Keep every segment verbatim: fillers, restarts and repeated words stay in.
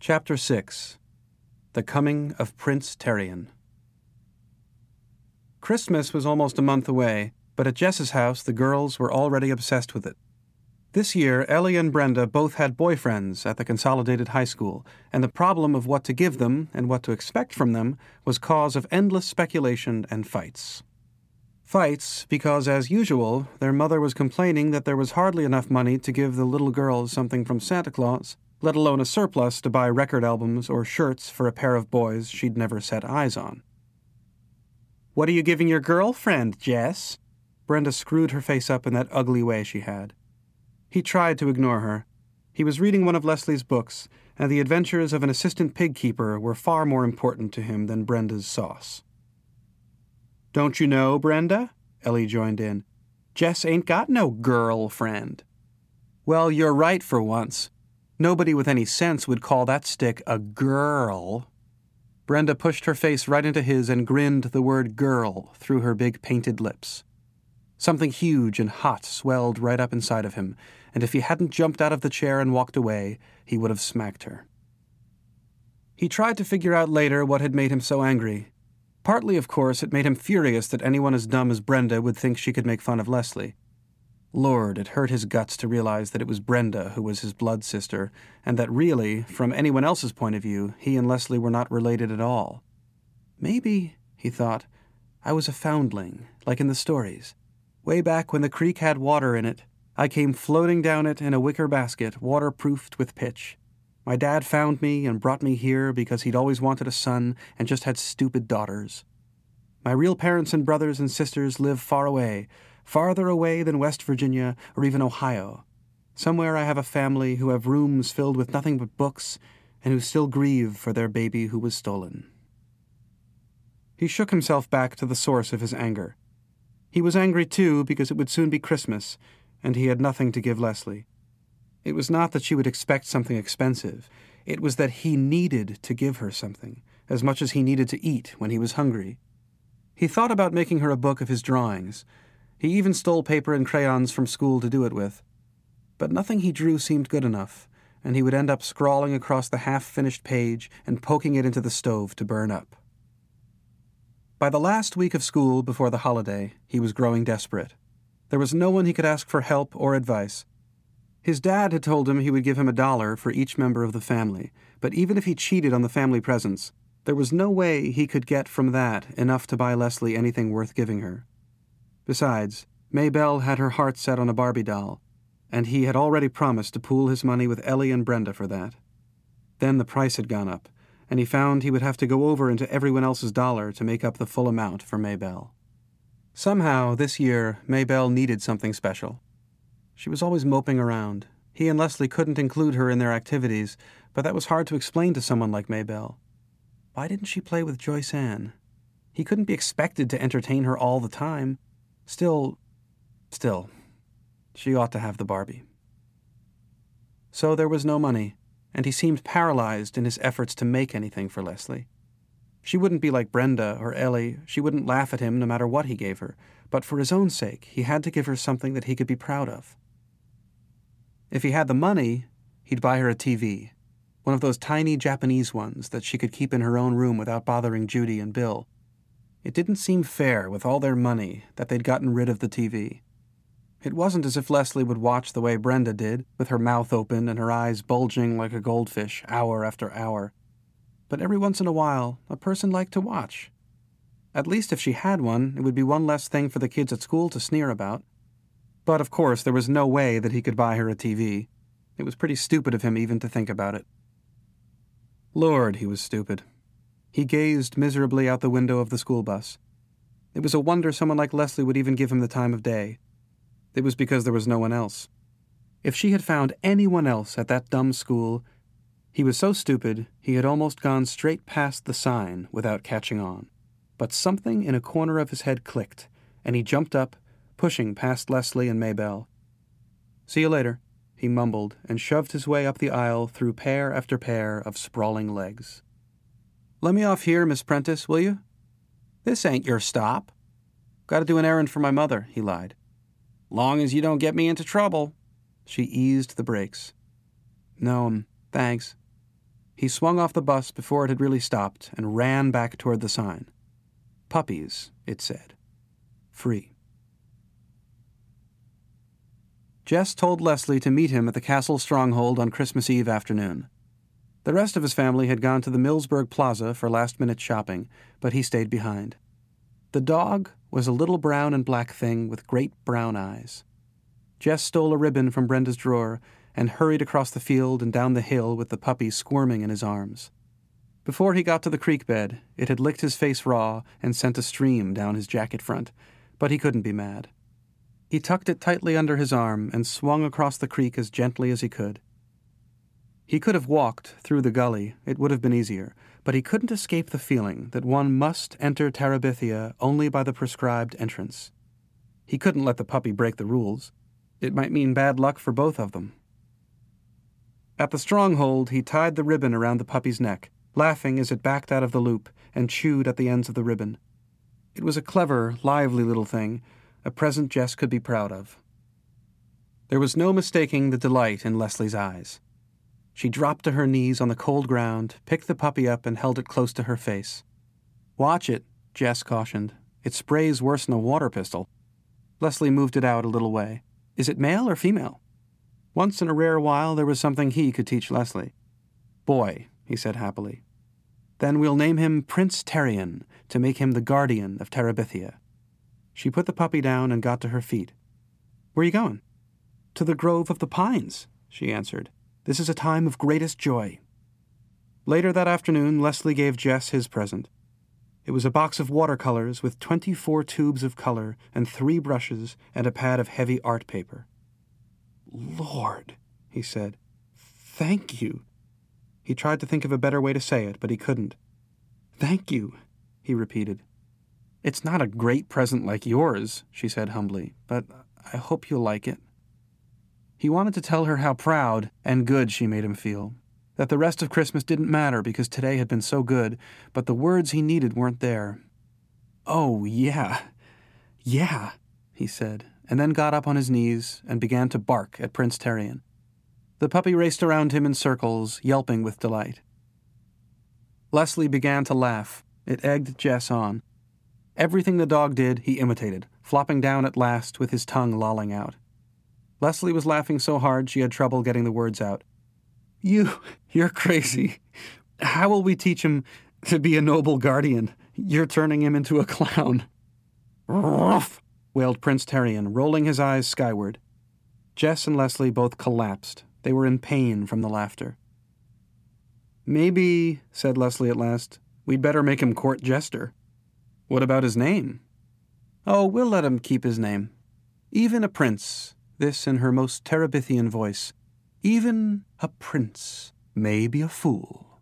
Chapter six. The Coming of Prince Terrian. Christmas was almost a month away, but at Jess's house the girls were already obsessed with it. This year, Ellie and Brenda both had boyfriends at the Consolidated High School, and the problem of what to give them and what to expect from them was cause of endless speculation and fights. Fights because, as usual, their mother was complaining that there was hardly enough money to give the little girls something from Santa Claus, let alone a surplus to buy record albums or shirts for a pair of boys she'd never set eyes on. "What are you giving your girlfriend, Jess?" Brenda screwed her face up in that ugly way she had. He tried to ignore her. He was reading one of Leslie's books, and the adventures of an assistant pig keeper were far more important to him than Brenda's sauce. "Don't you know, Brenda?" Ellie joined in. "Jess ain't got no girlfriend." "Well, you're right for once. Nobody with any sense would call that stick a girl." Brenda pushed her face right into his and grinned the word girl through her big painted lips. Something huge and hot swelled right up inside of him, and if he hadn't jumped out of the chair and walked away, he would have smacked her. He tried to figure out later what had made him so angry. Partly, of course, it made him furious that anyone as dumb as Brenda would think she could make fun of Leslie. Lord, it hurt his guts to realize that it was Brenda who was his blood sister, and that really, from anyone else's point of view, he and Leslie were not related at all. Maybe, he thought, I was a foundling, like in the stories. Way back when the creek had water in it, I came floating down it in a wicker basket, waterproofed with pitch. My dad found me and brought me here because he'd always wanted a son and just had stupid daughters. My real parents and brothers and sisters live far away, farther away than West Virginia or even Ohio. Somewhere I have a family who have rooms filled with nothing but books and who still grieve for their baby who was stolen." He shook himself back to the source of his anger. He was angry, too, because it would soon be Christmas, and he had nothing to give Leslie. It was not that she would expect something expensive. It was that he needed to give her something, as much as he needed to eat when he was hungry. He thought about making her a book of his drawings. He even stole paper and crayons from school to do it with. But nothing he drew seemed good enough, and he would end up scrawling across the half-finished page and poking it into the stove to burn up. By the last week of school before the holiday, he was growing desperate. There was no one he could ask for help or advice. His dad had told him he would give him a dollar for each member of the family, but even if he cheated on the family presents, there was no way he could get from that enough to buy Leslie anything worth giving her. Besides, Maybelle had her heart set on a Barbie doll, and he had already promised to pool his money with Ellie and Brenda for that. Then the price had gone up, and he found he would have to go over into everyone else's dollar to make up the full amount for Maybelle. Somehow, this year, Maybelle needed something special. She was always moping around. He and Leslie couldn't include her in their activities, but that was hard to explain to someone like Maybelle. Why didn't she play with Joyce Ann? He couldn't be expected to entertain her all the time. Still, still, she ought to have the Barbie. So there was no money, and he seemed paralyzed in his efforts to make anything for Leslie. She wouldn't be like Brenda or Ellie. She wouldn't laugh at him no matter what he gave her, but for his own sake, he had to give her something that he could be proud of. If he had the money, he'd buy her a T V, one of those tiny Japanese ones that she could keep in her own room without bothering Judy and Bill. It didn't seem fair, with all their money, that they'd gotten rid of the T V. It wasn't as if Leslie would watch the way Brenda did, with her mouth open and her eyes bulging like a goldfish, hour after hour. But every once in a while, a person liked to watch. At least if she had one, it would be one less thing for the kids at school to sneer about. But of course, there was no way that he could buy her a T V. It was pretty stupid of him even to think about it. Lord, he was stupid. He gazed miserably out the window of the school bus. It was a wonder someone like Leslie would even give him the time of day. It was because there was no one else. If she had found anyone else at that dumb school, he was so stupid he had almost gone straight past the sign without catching on. But something in a corner of his head clicked, and he jumped up, pushing past Leslie and Maybelle. "See you later," he mumbled, and shoved his way up the aisle through pair after pair of sprawling legs. "Let me off here, Miss Prentice, will you?" "This ain't your stop." "Got to do an errand for my mother," he lied. "Long as you don't get me into trouble." She eased the brakes. "No, um, thanks." He swung off the bus before it had really stopped and ran back toward the sign. Puppies, it said. Free. Jess told Leslie to meet him at the castle stronghold on Christmas Eve afternoon. The rest of his family had gone to the Millsburg Plaza for last-minute shopping, but he stayed behind. The dog was a little brown and black thing with great brown eyes. Jess stole a ribbon from Brenda's drawer and hurried across the field and down the hill with the puppy squirming in his arms. Before he got to the creek bed, it had licked his face raw and sent a stream down his jacket front, but he couldn't be mad. He tucked it tightly under his arm and swung across the creek as gently as he could. He could have walked through the gully, it would have been easier, but he couldn't escape the feeling that one must enter Terabithia only by the prescribed entrance. He couldn't let the puppy break the rules. It might mean bad luck for both of them. At the stronghold, he tied the ribbon around the puppy's neck, laughing as it backed out of the loop and chewed at the ends of the ribbon. It was a clever, lively little thing, a present Jess could be proud of. There was no mistaking the delight in Leslie's eyes. She dropped to her knees on the cold ground, picked the puppy up, and held it close to her face. "Watch it," Jess cautioned. "It sprays worse than a water pistol." Leslie moved it out a little way. "Is it male or female?" Once in a rare while there was something he could teach Leslie. "Boy," he said happily. "Then we'll name him Prince Terrian, to make him the guardian of Terabithia." She put the puppy down and got to her feet. "Where are you going?" "To the Grove of the Pines," she answered. "This is a time of greatest joy." Later that afternoon, Leslie gave Jess his present. It was a box of watercolors with twenty-four tubes of color and three brushes and a pad of heavy art paper. "Lord," he said. "Thank you." He tried to think of a better way to say it, but he couldn't. "Thank you," he repeated. "It's not a great present like yours," she said humbly, "but I hope you'll like it." He wanted to tell her how proud and good she made him feel, that the rest of Christmas didn't matter because today had been so good, but the words he needed weren't there. "Oh, yeah, yeah," he said, and then got up on his knees and began to bark at Prince Terrian. The puppy raced around him in circles, yelping with delight. Leslie began to laugh. It egged Jess on. Everything the dog did, he imitated, flopping down at last with his tongue lolling out. Leslie was laughing so hard she had trouble getting the words out. You, you're crazy. How will we teach him to be a noble guardian? You're turning him into a clown." "Ruff!" wailed Prince Terrian, rolling his eyes skyward. Jess and Leslie both collapsed. They were in pain from the laughter. "Maybe," said Leslie at last, "we'd better make him court jester." "What about his name?" "Oh, we'll let him keep his name. Even a prince," this in her most Terabithian voice, "even a prince may be a fool."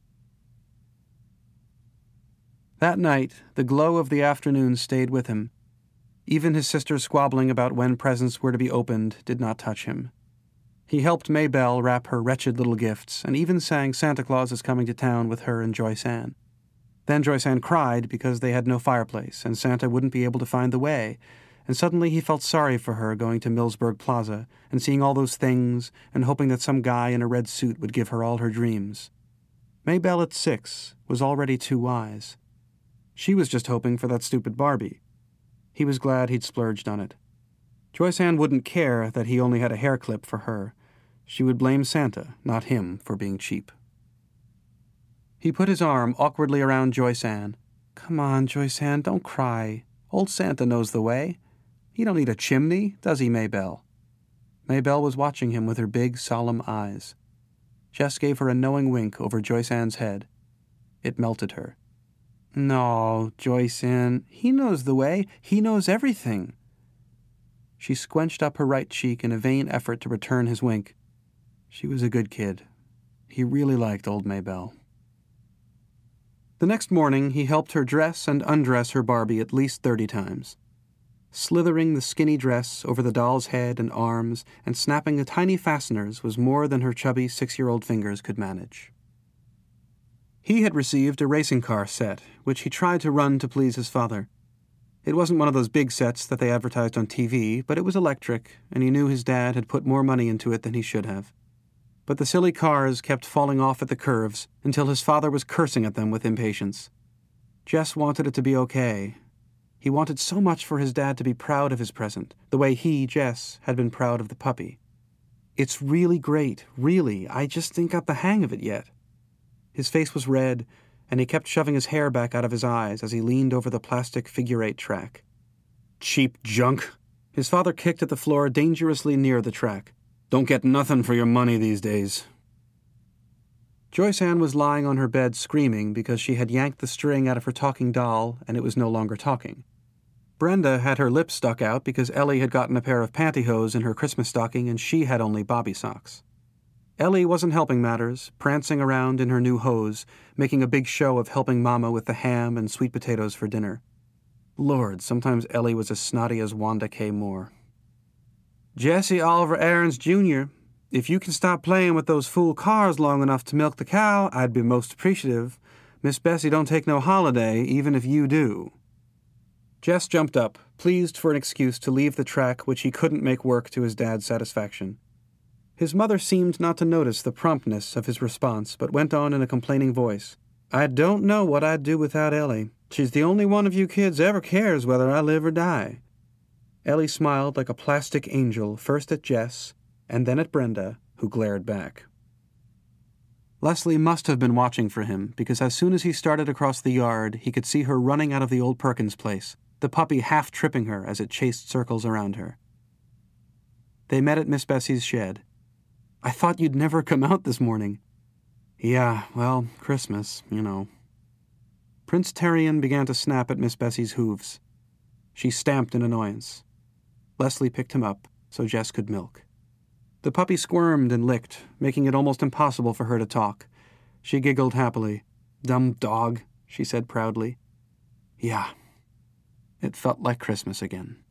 That night, the glow of the afternoon stayed with him. Even his sister's squabbling about when presents were to be opened did not touch him. He helped Maybelle wrap her wretched little gifts, and even sang Santa Claus is Coming to Town with her and Joyce Ann. Then Joyce Ann cried because they had no fireplace, and Santa wouldn't be able to find the way, and suddenly he felt sorry for her going to Millsburg Plaza and seeing all those things and hoping that some guy in a red suit would give her all her dreams. Maybelle at six was already too wise. She was just hoping for that stupid Barbie. He was glad he'd splurged on it. Joyce Ann wouldn't care that he only had a hair clip for her. She would blame Santa, not him, for being cheap. He put his arm awkwardly around Joyce Ann. "Come on, Joyce Ann, don't cry. Old Santa knows the way. He don't need a chimney, does he, Maybelle?" Maybelle was watching him with her big, solemn eyes. Jess gave her a knowing wink over Joyce Ann's head. It melted her. "No, Joyce Ann, he knows the way. He knows everything." She squenched up her right cheek in a vain effort to return his wink. She was a good kid. He really liked old Maybelle. The next morning, he helped her dress and undress her Barbie at least thirty times. Slithering the skinny dress over the doll's head and arms and snapping the tiny fasteners was more than her chubby six-year-old fingers could manage. He had received a racing car set, which he tried to run to please his father. It wasn't one of those big sets that they advertised on T V, but it was electric, and he knew his dad had put more money into it than he should have. but the silly cars kept falling off at the curves until his father was cursing at them with impatience. Jess wanted it to be okay. He wanted so much for his dad to be proud of his present, the way he, Jess, had been proud of the puppy. "It's really great, really. I just ain't got the hang of it yet." His face was red, and he kept shoving his hair back out of his eyes as he leaned over the plastic figure-eight track. "Cheap junk." His father kicked at the floor dangerously near the track. "Don't get nothing for your money these days." Joyce Ann was lying on her bed screaming because she had yanked the string out of her talking doll and it was no longer talking. Brenda had her lips stuck out because Ellie had gotten a pair of pantyhose in her Christmas stocking and she had only bobby socks. Ellie wasn't helping matters, prancing around in her new hose, making a big show of helping Mama with the ham and sweet potatoes for dinner. Lord, sometimes Ellie was as snotty as Wanda K. Moore. "Jesse Oliver Aarons, Junior, if you can stop playing with those fool cars long enough to milk the cow, I'd be most appreciative. Miss Bessie don't take no holiday, even if you do." Jess jumped up, pleased for an excuse to leave the track which he couldn't make work to his dad's satisfaction. His mother seemed not to notice the promptness of his response, but went on in a complaining voice. "I don't know what I'd do without Ellie. She's the only one of you kids ever cares whether I live or die." Ellie smiled like a plastic angel, first at Jess, and then at Brenda, who glared back. Leslie must have been watching for him, because as soon as he started across the yard, he could see her running out of the old Perkins place, the puppy half tripping her as it chased circles around her. They met at Miss Bessie's shed. "I thought you'd never come out this morning." "Yeah, well, Christmas, you know." Prince Terrian began to snap at Miss Bessie's hooves. She stamped in annoyance. Leslie picked him up so Jess could milk. The puppy squirmed and licked, making it almost impossible for her to talk. She giggled happily. "Dumb dog," she said proudly. Yeah, it felt like Christmas again.